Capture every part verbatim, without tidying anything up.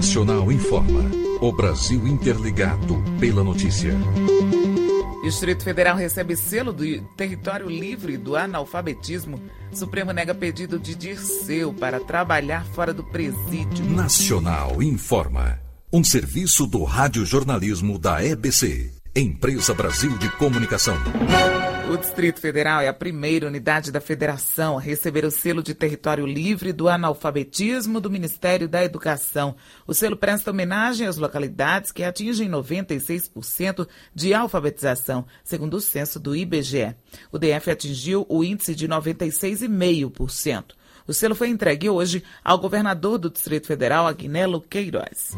Nacional informa. O Brasil interligado pela notícia. Distrito Federal recebe selo do Território Livre do Analfabetismo. Supremo nega pedido de Dirceu para trabalhar fora do presídio. Nacional informa. Um serviço do radiojornalismo da E B C, Empresa Brasil de Comunicação. O Distrito Federal é a primeira unidade da Federação a receber o selo de Território Livre do Analfabetismo do Ministério da Educação. O selo presta homenagem às localidades que atingem noventa e seis por cento de alfabetização, segundo o censo do I B G E. O D F atingiu o índice de noventa e seis vírgula cinco por cento. O selo foi entregue hoje ao governador do Distrito Federal, Agnello Queiroz.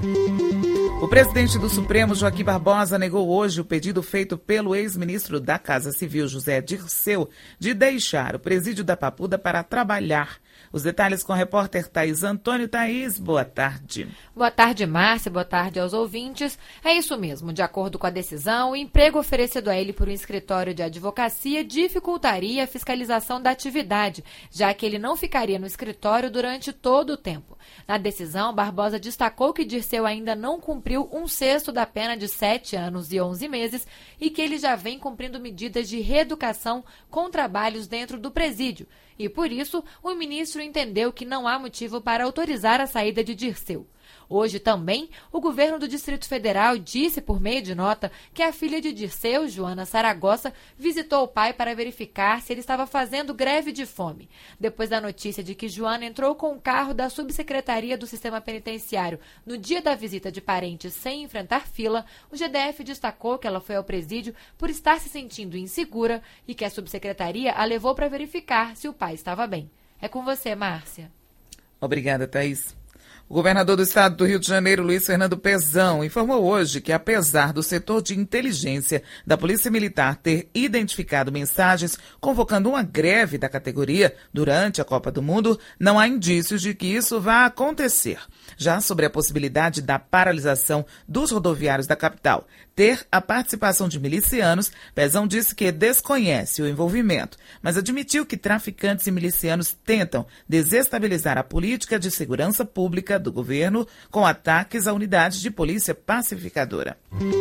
O presidente do Supremo, Joaquim Barbosa, negou hoje o pedido feito pelo ex-ministro da Casa Civil, José Dirceu, de deixar o presídio da Papuda para trabalhar. Os detalhes com o repórter Thaís Antônio. Thaís, boa tarde. Boa tarde, Márcia. Boa tarde aos ouvintes. É isso mesmo. De acordo com a decisão, o emprego oferecido a ele por um escritório de advocacia dificultaria a fiscalização da atividade, já que ele não ficaria no escritório durante todo o tempo. Na decisão, Barbosa destacou que Dirceu ainda não cumpriu um sexto da pena de sete anos e onze meses e que ele já vem cumprindo medidas de reeducação com trabalhos dentro do presídio. E, por isso, o ministro entendeu que não há motivo para autorizar a saída de Dirceu. Hoje também, o governo do Distrito Federal disse por meio de nota que a filha de Dirceu, Joana Saragossa, visitou o pai para verificar se ele estava fazendo greve de fome. Depois da notícia de que Joana entrou com o carro da Subsecretaria do Sistema Penitenciário no dia da visita de parentes sem enfrentar fila, o G D F destacou que ela foi ao presídio por estar se sentindo insegura e que a subsecretaria a levou para verificar se o pai estava bem. É com você, Márcia. Obrigada, Thaís. O governador do estado do Rio de Janeiro, Luiz Fernando Pezão, informou hoje que, apesar do setor de inteligência da Polícia Militar ter identificado mensagens convocando uma greve da categoria durante a Copa do Mundo, não há indícios de que isso vá acontecer. Já sobre a possibilidade da paralisação dos rodoviários da capital ter a participação de milicianos, Pezão disse que desconhece o envolvimento, mas admitiu que traficantes e milicianos tentam desestabilizar a política de segurança pública do governo com ataques a unidades de polícia pacificadora.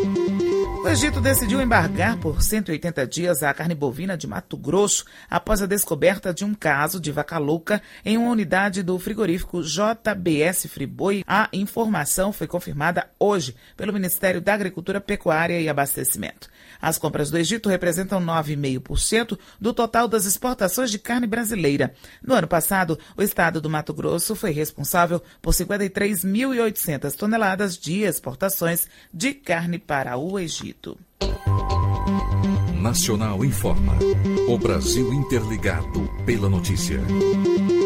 O Egito decidiu embargar por cento e oitenta dias a carne bovina de Mato Grosso após a descoberta de um caso de vaca louca em uma unidade do frigorífico J B S Friboi. A informação foi confirmada hoje pelo Ministério da Agricultura, Pecuária e Abastecimento. As compras do Egito representam nove vírgula cinco por cento do total das exportações de carne brasileira. No ano passado, o estado do Mato Grosso foi responsável por cinquenta e três mil e oitocentas toneladas de exportações de carne para o Egito. Nacional informa. O Brasil interligado pela notícia.